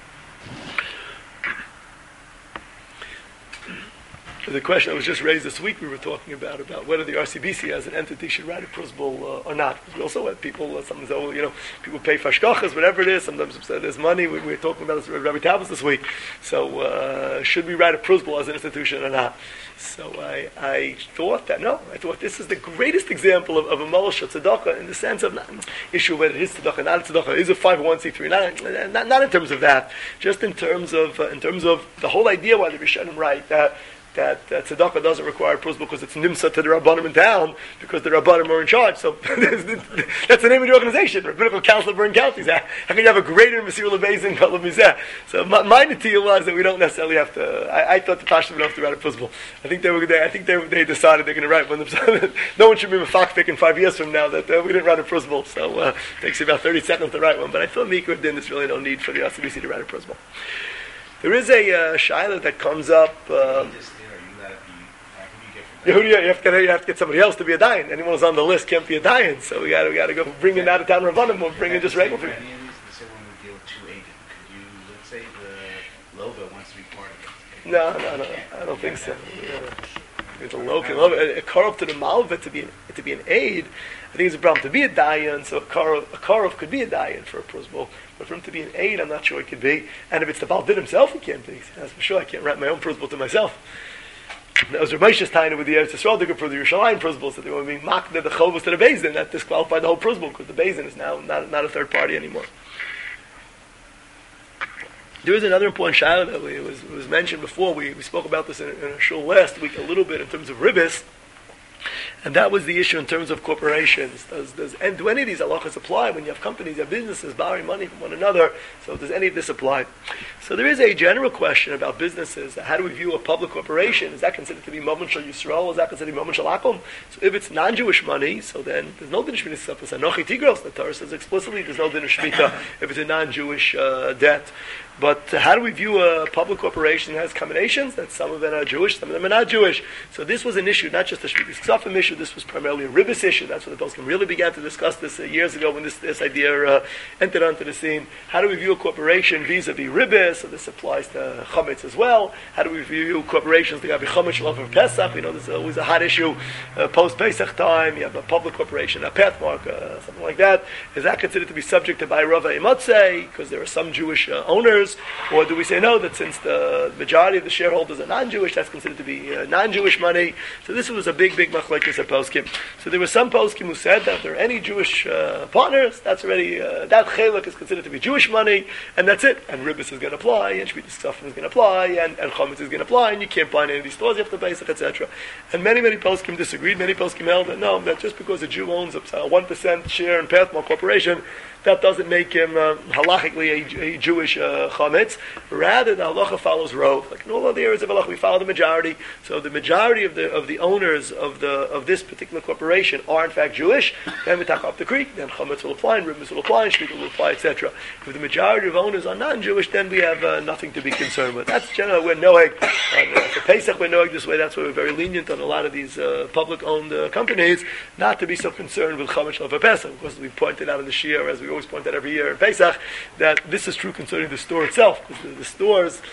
The question that was just raised this week, we were talking about whether the RCBC as an entity should write a prus book or not. We also have people, sometimes people pay fashkachas, whatever it is. Sometimes there's money. We were talking about this with Rabbi Tavis this week. So should we write a prus book as an institution or not? So I thought this is the greatest example of a malosh tzedakah in the sense of not issue whether it is tzedakah, not tzedakah, is a 501c3, not in terms of that, just in terms of the whole idea why the Rishonim write that tzedakah doesn't require a prus book because it's nimsa to the Rabbanim in town, because the Rabbanim are in charge. So that's the name of the organization, Rabbinical Council of Bern Counties. How can you have a greater Mesirah Lebeizin Kol Mizeh? So my natiyah was that we don't necessarily have to. I thought the Pashto would have to write a prus book. I think they decided they're going to write one themselves. No one should be mafakfik in 5 years from now that we didn't write a prus book. So it takes you about 30 seconds to write one. But I thought Mikra din there's really no need for the RCBC to write a prus book. There is a shaila that comes up. You have to get somebody else to be a dayan. Anyone who's on the list can't be a dayan. So we got to go bring in out of town Rabbanim or bring in just regular people. Let's say when we deal with 2 agents, could you, let's say the Lova wants to be part of it? No, I don't think so. It's a local a korov to the malva to be an aid. I think it's a problem to be a dayan. So a korov could be a dayan for a prus book, but for him to be an aid, I'm not sure it could be. And if it's the Baal Din himself, he can't be. That's for sure. I can't write my own prus book to myself. That was Ramesh's time with the Eretz Yisrael for the Yerushalayim prus book, so they were being mocked at the chovos to the Beis Din. That disqualified the whole prus book because the Beis Din is now not a third party anymore. There is another important shayla that was mentioned before. We spoke about this in a shul last week a little bit in terms of ribbis, and that was the issue in terms of corporations. Do any of these halachas apply when you have companies, you have businesses borrowing money from one another? So does any of this apply? So there is a general question about businesses. How do we view a public corporation? Is that considered to be Momen Shel Yisrael? Is that considered to be Momen Shel Akum? So if it's non-Jewish money, so then there's no din of shmita. Anochi tigros. The Torah says explicitly there's no din of shmita if it's a non-Jewish debt. But how do we view a public corporation that has combinations? That some of them are Jewish, some of them are not Jewish. So this was an issue, not just a Shmitas Ksafim issue. This was primarily a ribbis issue. That's when the Poskim really began to discuss this years ago when this idea entered onto the scene. How do we view a corporation vis-a-vis ribbis? So this applies to chametz as well. How do we view corporations that have a chametz love of Pesach? This is always a hot issue post-Pesach time. You have a public corporation, a pathmark, something like that. Is that considered to be subject to Bayrava Imatzei because there are some Jewish owners? Or do we say no, that since the majority of the shareholders are non-Jewish, that's considered to be non-Jewish money? So this was a big machlekes at poskim. So there were some poskim who said that if there are any Jewish partners, that's already, that chelek is considered to be Jewish money, and that's it. And ribbis is going to apply, and shmitas ksafim is going to apply, and chometz is going to apply, and you can't buy any of these stores, you have to Pesach, etc. And many poskim disagreed. Many poskim held that no, that just because a Jew owns a 1% share in Pathmark Corporation, that doesn't make him halachically a Jewish chametz. Rather, the halacha follows rov. Like in all other areas of halacha, we follow the majority. So the majority of the owners of this particular corporation are in fact Jewish. Then we talk up the creek. Then chametz will apply, and ribbis will apply, and shmita will apply, etc. If the majority of owners are non-Jewish, then we have nothing to be concerned with. That's generally we're noeg. For Pesach, we're noeg this way. That's why we're very lenient on a lot of these public-owned companies, not to be so concerned with chametz of Pesach, because we pointed out in the Shia, as we always point out every year in Pesach, that this is true concerning the store itself, because the stores, it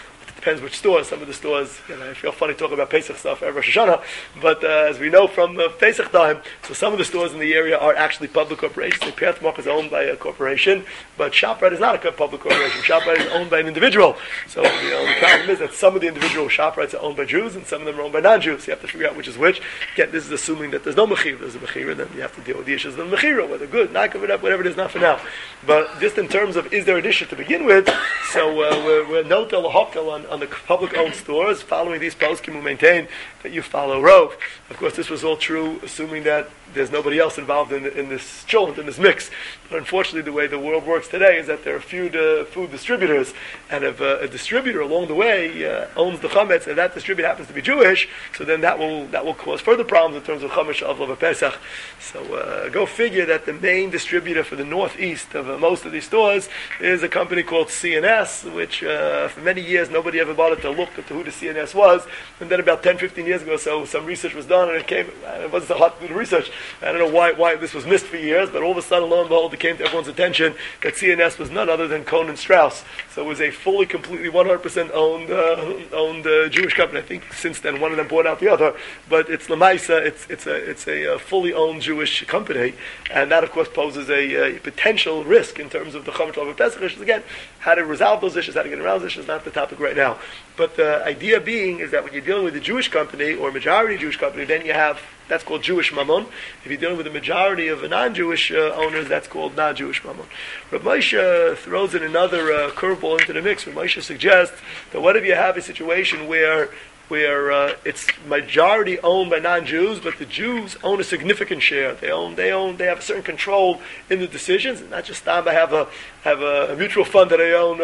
depends which stores. Some of the stores, I feel funny talking about Pesach stuff at Rosh Hashanah, but as we know from Pesach time, so some of the stores in the area are actually public corporations. The Perthmark is owned by a corporation, but ShopRite is not a public corporation. ShopRite is owned by an individual. So the problem is that some of the individual ShopRites are owned by Jews, and some of them are owned by non-Jews. You have to figure out which is which. Again, this is assuming that there's no mechira. There's a mechira, then you have to deal with the issues of the mechira, whether good, not good, whatever it is, not for now. But just in terms of, is there an issue to begin with? So we're notel hokel on the public-owned stores, following these poskim who maintain that you follow Rove. Of course, this was all true, assuming that there's nobody else involved in this chulent, in this mix. But unfortunately, the way the world works today is that there are few food distributors, and if a distributor along the way owns the chametz, and that distributor happens to be Jewish, so then that will cause further problems in terms of chametz of Pesach. So go figure that the main distributor for the northeast of most of these stores is a company called CNS, which for many years nobody ever bothered to look at who the CNS was, and then about 10-15 years ago, so some research was done, and it wasn't so hard to do the research. I don't know why this was missed for years, but all of a sudden, lo and behold, it came to everyone's attention that CNS was none other than Cohen and Strauss. So it was a fully, completely, 100% owned Jewish company. I think since then one of them bought out the other, but it's Lamaisa. It's a fully owned Jewish company, and that of course poses a potential risk in terms of the Chametz of Pesach issues. Again, how to resolve those issues, how to get around those issues, not the topic right now. But the idea being is that when you're dealing with a Jewish company or a majority Jewish company, then you have, that's called Jewish mammon. If you're dealing with a majority of non-Jewish owners, that's called non-Jewish mammon. Rav Moshe throws in another curveball into the mix. Rav Moshe suggests that what if you have a situation where it's majority owned by non-Jews, but the Jews own a significant share. They have a certain control in the decisions, and not just I have a mutual fund that I own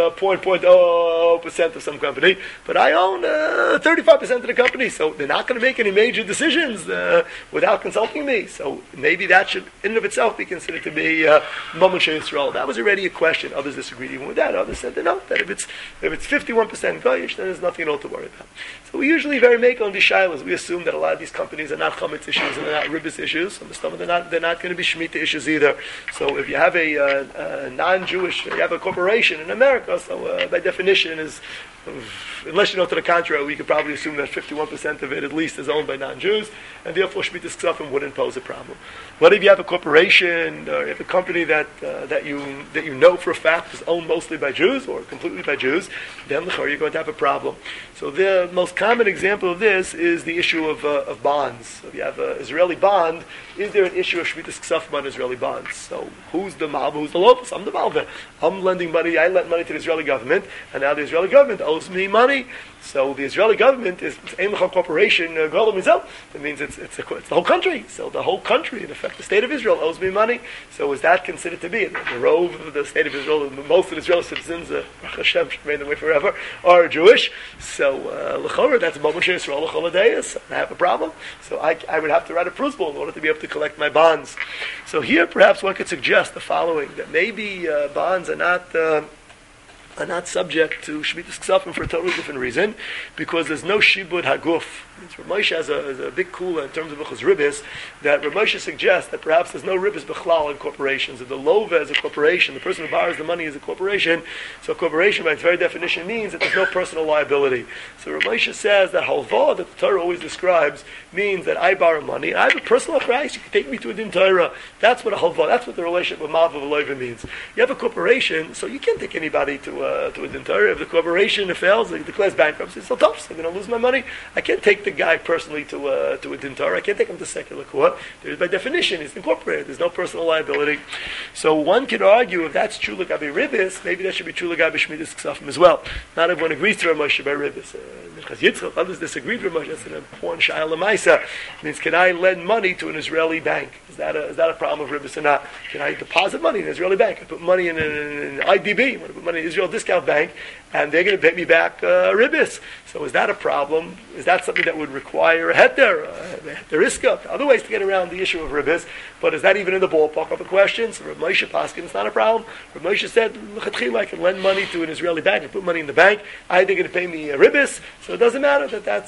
0.00% of some company, but I own 35% of the company. So they're not going to make any major decisions without consulting me. So maybe that should, in and of itself, be considered to be Mammon Shei Yisrael. That was already a question. Others disagreed even with that. Others said that no, that if it's 51% Goyish, then there's nothing at all to worry about. So we usually very make on these shilas. We assume that a lot of these companies are not chametz issues and they're not ribbis issues. Some of the stuff they're not going to be shemitah issues either. So if you have a non-Jewish, you have a corporation in America, so by definition is, unless you know to the contrary, we could probably assume that 51% of it at least is owned by non-Jews, and therefore shmitas ksafim wouldn't pose a problem. What if you have a corporation or you have a company that you know for a fact is owned mostly by Jews or completely by Jews? Then you're going to have a problem. So the most common example of this is the issue of bonds. So if you have an Israeli bond, is there an issue of shmitas ksafim on Israeli bonds? So who's the malva? Who's the locus? I'm the malva. I'm lending money. I lent money to the Israeli government, and now the Israeli government owes me money. So the Israeli government is Ein L'cha corporation. It means it's the whole country. So the whole country, in effect, the state of Israel owes me money. So is that considered to be the rove of the state of Israel? Most of the Israeli citizens, Baruch Hashem, should remain away forever, are Jewish. So l'chora, that's Mammon Shei Yisrael l'chol hadayis. I have a problem. So I would have to write a prusbul in order to be able to collect my bonds. So here, perhaps one could suggest the following: that maybe bonds are not subject to shmitas ksafim for a totally different reason, because there's no shibud haguf. Rav Moshe has a big kula in terms of B'chus Ribbis, that Rav Moshe suggests that perhaps there's no Ribbis B'chlal in corporations. That the Lova is a corporation, the person who borrows the money is a corporation, so a corporation by its very definition means that there's no personal liability. So Rav Moshe says that halva, that the Torah always describes, means that I borrow money, and I have a personal achrayus, you can take me to a din Torah. That's what a halva, that's what the relationship with Malva V'Loiva means. You have a corporation, so you can't take anybody to a din Torah. If the corporation fails, it declares bankruptcy, so tough, so I'm going to lose my money. I can't take the guy personally to a din Torah. I can't take him to secular court. There's, by definition, he's incorporated. There's no personal liability. So one could argue, if that's true l'gabe Ribbis, maybe that should be true l'gabe shmitas ksafim as well. Not everyone agrees to Rav Moshe by Ribbis. Minchas Yitzchak, others disagreed with Rav Moshe. That's an important shayla l'maisa. Means, can I lend money to an Israeli bank? Is that a problem of Ribbis or not? Can I deposit money in an Israeli bank? I put money in an IDB. I want to put money in an Israel discount bank, and they're going to pay me back Ribbis. So is that a problem? Is that something that would require a heter, iska, other ways to get around the issue of Ribbis? But is that even in the ballpark of a question? So Rav Moshe Paskin, it's not a problem. Rav Moshe said, I can lend money to an Israeli bank, I put money in the bank, they're going to pay me a ribis, so it doesn't matter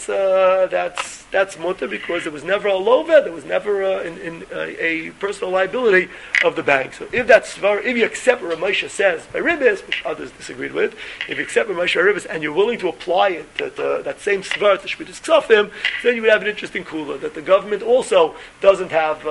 that's mutter, because there was never a lova, there was never a personal liability of the bank. So if you accept what Rav Moshe says by ribis, which others disagreed with, if you accept Rav Moshe by ribis and you're willing to apply it to that same svar to Shmitas Ksafim, then you would have an interesting kula that the government also doesn't have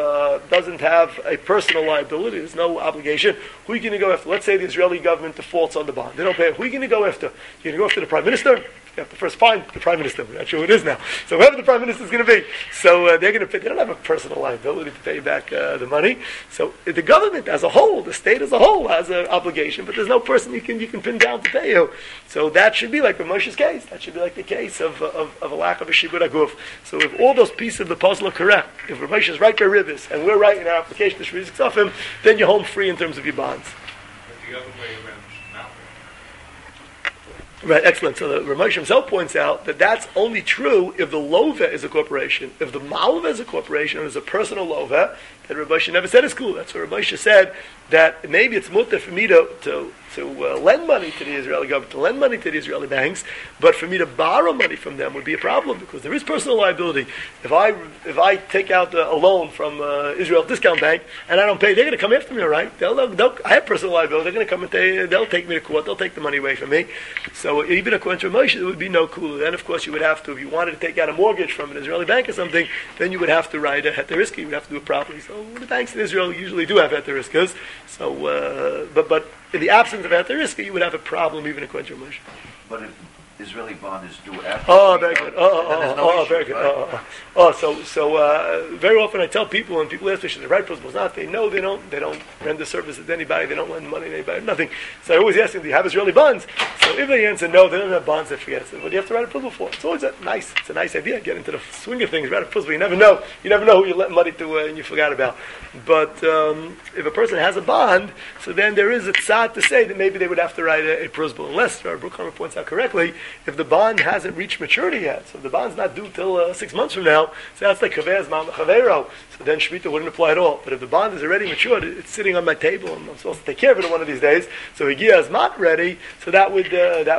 a personal liability. There's no obligation. Who are you going to go after? Let's say the Israeli government defaults on the bond. They don't pay. Who are you going to go after? You're going to go after the prime minister? You have to first find the prime minister. We're not sure who it is now. So whoever the prime minister is going to be. So they're going to pay. They don't have a personal liability to pay back the money. So the government as a whole, the state as a whole, has an obligation, but there's no person you can pin down to pay you. So that should be like Rav Moshe's case. That should be like the case of a lack of a shibud aguf. So if all those pieces of the puzzle are correct, if Rav Moshe is right by ribis and we're right in our application to Shmitas Ksafim, then you're home free in terms of your bonds. But the other way around should not be. Right, excellent. So the Rav Moshe himself points out that that's only true if the lova is a corporation. If the malva is a corporation and is a personal lova, then Rav Moshe never said it's cool. That's what Rav Moshe said, that maybe it's mutter for me to lend money to the Israeli government, to lend money to the Israeli banks, but for me to borrow money from them would be a problem, because there is personal liability. If I take out a loan from Israel Discount Bank and I don't pay, they're going to come after me, all right? I have personal liability. They're going to come and they'll take me to court. They'll take the money away from me. So even according to Rav Moshe, there would be no kula. Then, of course, you would have to, if you wanted to take out a mortgage from an Israeli bank or something, then you would have to write a heteriska. You would have to do it properly. So the banks in Israel usually do have heteriskas. So, but in the absence of heteriska, you would have a problem even according to Rav Moshe. But if Israeli bond is due after... Oh, very good. Very good. Right? So very often I tell people, when people ask me, should they write principles? Not, they know they don't render services to anybody, they don't lend money to anybody, nothing. So I always ask them, do you have Israeli bonds? So if they answer no, they don't have bonds, they forget. I said, what do you have to write a principle for? It's always it's a nice idea, get into the swing of things, write a principle. You never know who you lent money to and you forgot about. But if a person has a bond, so then there is a tzad to say that maybe they would have to write a principle. Unless, our Bruckhammer points out correctly, if the bond hasn't reached maturity yet, so if the bond's not due till 6 months from now, so that's like Chavez Mam Chavero, so then Shemitah wouldn't apply at all. But if the bond is already matured, it's sitting on my table, and I'm supposed to take care of it one of these days, so Higia is not ready, so that would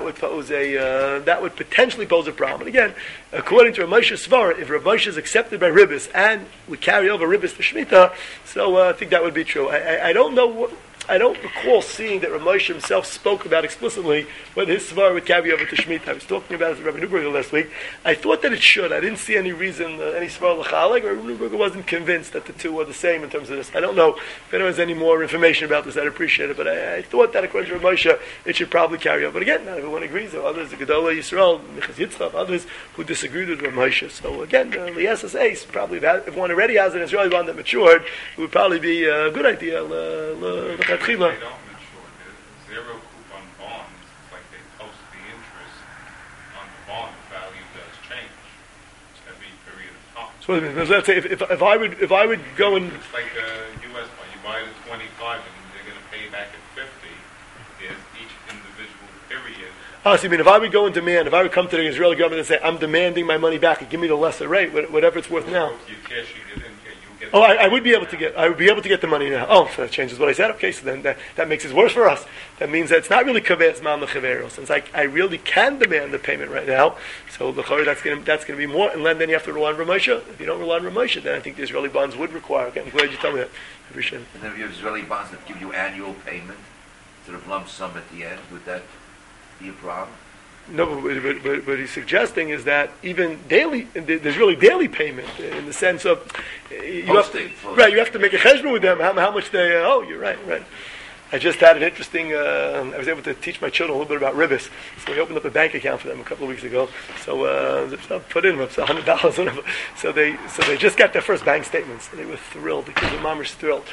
potentially pose a problem. And again, according to Rav Moshe Svar, if Rav Moshe is accepted by Ribis, and we carry over Ribis to Shemitah, so I think that would be true. I don't know I don't recall seeing that Rav Moshe himself spoke about explicitly whether his svar would carry over to Shemitah. I was talking about it with Rabbi Newberger last week. I thought that it should. I didn't see any reason, any svar l'chalek. Rabbi Newberger wasn't convinced that the two were the same in terms of this. I don't know if anyone has any more information about this. I'd appreciate it. But I thought that according to Rav Moshe, it should probably carry over. But again, not everyone agrees. There are others, the Gedolah Yisrael, Michas Yitzchak, others who disagreed with Rav Moshe. So again, the SSAs probably, if one already has an Israeli bond that matured, it would probably be a good idea. They don't mature. They're zero coupon bonds. It's like they post the interest on the bond. The value does change every period of time. So let's say if I would go and It's like a U.S. bond. You buy it at 25 and they're going to pay back at 50. There's each individual period. so you mean if I would go and demand, if I would come to the Israeli government and say, I'm demanding my money back and give me the lesser rate, whatever it's worth now. If you cash it in, you get. I would be able to get the money now. Oh, so that changes what I said. Okay, so then that makes it worse for us. That means that it's not really kaveh mal mechavero. Since I really can demand the payment right now, so that's going to be more. And then you have to rely on Rav Moshe. If you don't rely on Rav Moshe, then I think the Israeli bonds would require. Okay, I'm glad you told me that. I appreciate it. And then if you have Israeli bonds that give you annual payment, sort of lump sum at the end, would that be a problem? No, but what he's suggesting is that even daily, there's really daily payment in the sense of you have to make a cheshbon with them how much they. You're right. I just had an interesting. I was able to teach my children a little bit about ribis, so we opened up a bank account for them a couple of weeks ago. So I put in $100. So they just got their first bank statements. And they were thrilled. The kids were mamish thrilled.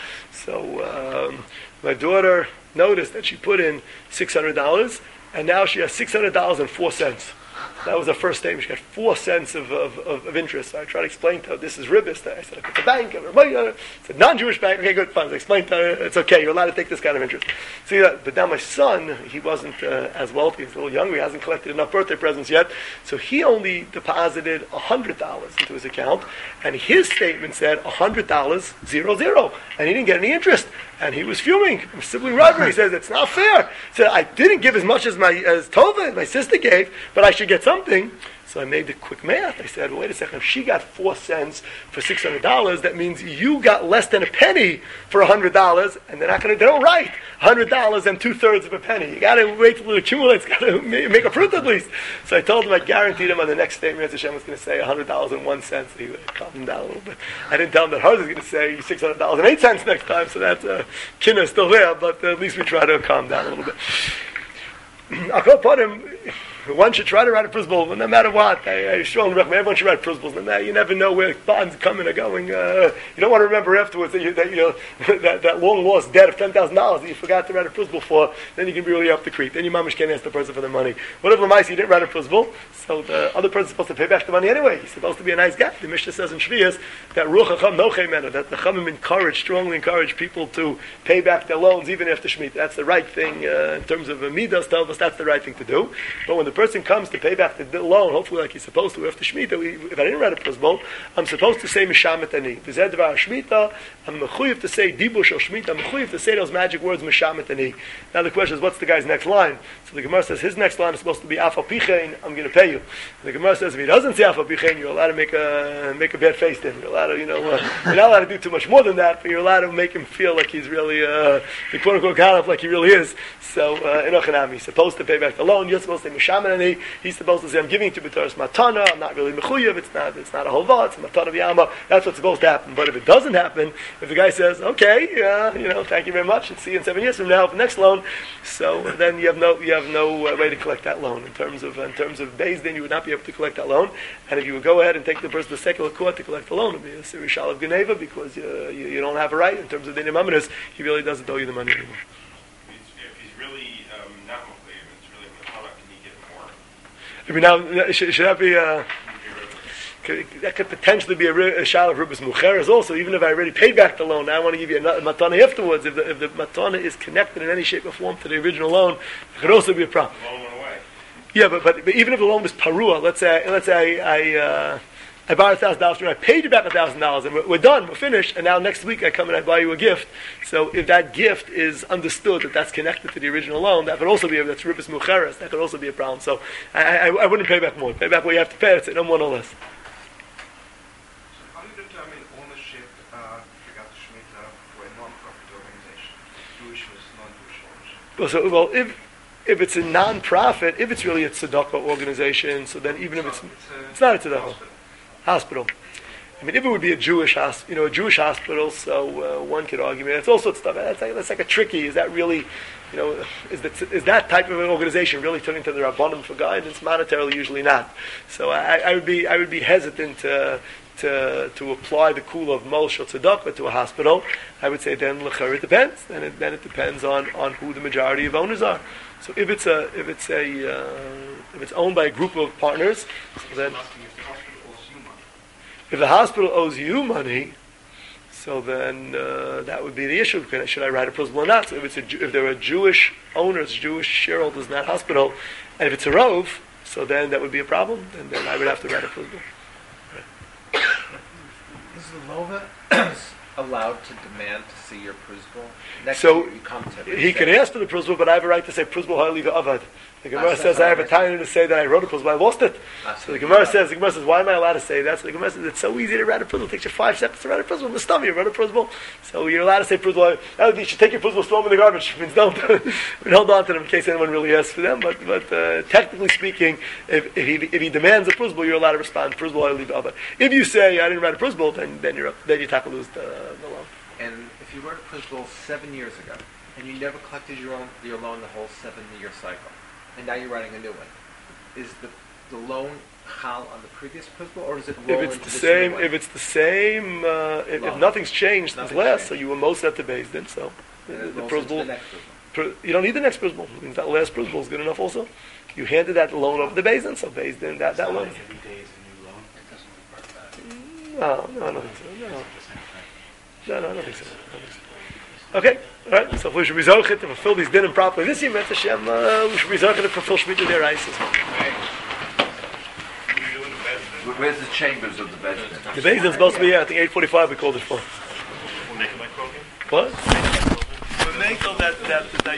So my daughter noticed that she put in $600. And now she has $600.04. That was her first statement. She got 4 cents of interest. So I tried to explain to her, this is ribbis. I said, if it's a bank, it's a non-Jewish bank. Okay, good, fine. I explained to her, it's okay. You're allowed to take this kind of interest. See that? But now my son, he wasn't as wealthy. He's a little younger. He hasn't collected enough birthday presents yet. So he only deposited $100 into his account. And his statement said $100, 00. And he didn't get any interest. And he was fuming. Sibling rivalry. He says, it's not fair. He said, I didn't give as much as Tova, my sister, gave, but I should get something. So I made the quick math. I said, well, wait a second. If she got 4 cents for $600, that means you got less than a penny for $100, and they don't write $100 and 2/3 of a penny. You got to wait till it accumulates. Got to make a proof at least. So I told him, I guaranteed him on the next statement, as Hashem was going to say $100 and 1 cent. So he would calm him down a little bit. I didn't tell him that hers is going to say $600 and 8 cents next time. So that kinna is still there, but at least we try to calm down a little bit. I'll put him. One should try to write a principle, no matter what. I strongly recommend everyone should write principles. You never know where bonds coming or going. You don't want to remember afterwards that long lost debt of $10,000 that you forgot to write a principle for. Then you can be really up the creek. Then your mamish can't ask the person for the money. Whatever Lamaisi, you didn't write a principle, so the other person's supposed to pay back the money anyway. He's supposed to be a nice guy. The Mishnah says in Shvias that Ruach HaCham Nochei Mena, that the Chamim strongly encourage people to pay back their loans even after Shemitah. That's the right thing in terms of Midas. Tell us that's the right thing to do. But when the person comes to pay back the loan, hopefully like he's supposed to after Shemitah, if I didn't write a principle, I'm supposed to say Mishamet Ani. V'zeh Devar Shemitah, I'm mechuyev to say Dibush Shel Shemitah, I'm mechuyev to say those magic words Mishamet Ani. Now the question is, what's the guy's next line? So the Gemara says his next line is supposed to be Afal Pichein, I'm going to pay you. The Gemara says if he doesn't say Afal Pichein, you're allowed to make a bad face to him. You're allowed to, you're not allowed to do too much more than that, but you're allowed to make him feel like he's really the quote unquote Ganef, like he really is. So Enochanami, he's supposed to pay back the loan. You're supposed to say Mishamet Ani. He's supposed to say, I'm giving it to B'taras Matana, I'm not really Mechuyev, it's not a Hova, it's a Matana V'yama. That's what's supposed to happen. But if it doesn't happen, if the guy says, okay, thank you very much, and see you in 7 years from now for the next loan, so then you have no way to collect that loan. In terms of Beis Din, you would not be able to collect that loan. And if you would go ahead and take the person to the secular court to collect the loan, it would be a serious shal of Geneva, because you don't have a right. In terms of the Nimaminus, he really doesn't owe you the money anymore. I mean, now, should that be that could potentially be a shal of Rubus Mucheres also, even if I already paid back the loan. Now I want to give you a matana afterwards. If the matana is connected in any shape or form to the original loan, it could also be a problem. The loan went away. Yeah, but even if the loan was parua, let's say I borrowed $1,000 from you, I paid you back $1,000, and we're done, we're finished, and now next week I come and I buy you a gift. So if that gift is understood that that's connected to the original loan, that could also be, that's Ribis Mucheres, that could also be a problem. So I wouldn't pay back more. Pay back what you have to pay, it's no more, no less. So how do you determine ownership, regard to Shemitah, for a non-profit organization, Jewish versus non-Jewish ownership? Well, if it's a non-profit, if it's really a tzedakah organization, so then even if it's not a tzedakah. Hospital. I mean, if it would be a Jewish hospital, so one could argue. That's all sorts of stuff. That's like a tricky. Is that really, is that type of an organization really turning to the Rabbanim for guidance? Monetarily, usually not. So I would be hesitant to apply the kula of Mol Shel Tzedakah to a hospital. I would say then l'char it depends. Then it depends on who the majority of owners are. So if it's owned by a group of partners, so then. If the hospital owes you money, so then that would be the issue. Should I write a principle or not? So if there are Jewish owners, Jewish shareholders in that hospital, and if it's a rov, so then that would be a problem. And then I would have to write a principle. Right. Is the Lova allowed to demand to see your principle? So he can ask for the principle, but I have a right to say principle ha'li v'avad. The Gemara says I have a time to say that I wrote a principle, I lost it. So the Gemara says, why am I allowed to say that? So the Gemara says, it's so easy to write a principle. It takes you 5 seconds to write a principle. In the stomach, you write a principle. So you're allowed to say principle. You should take your principles, throw them in the garbage. It means don't. Hold on to them in case anyone really asks for them. But technically speaking, if he demands a principle, you're allowed to respond. Principle, I leave other. If you say I didn't write a principle, then you tackle lose the loan. And if you wrote a principle 7 years ago and you never collected your loan the whole 7-year cycle, and now you're writing a new one, is the loan chal on the previous principle, or does it roll into this new one? If it's the same, if nothing's changed since last, so you were most at the Beis Din, so the principle. You don't need the next principal. It means that last principal is good enough also. You handed that loan over to Beis Din, so Beis Din, that loan. Every day is a new loan. It doesn't work that. No, I don't think so. No, I don't think so. Okay, all right. So if we should be zorchit to fulfill these dinim properly this year, Mitzvah Hashem, we should be zorchit to fulfill Shemitah their ISIS. Where's the chambers of the Beis Din? The Beis Din's supposed to be here. I think 8:45 we called it for. We'll make a microphone. What? When they told that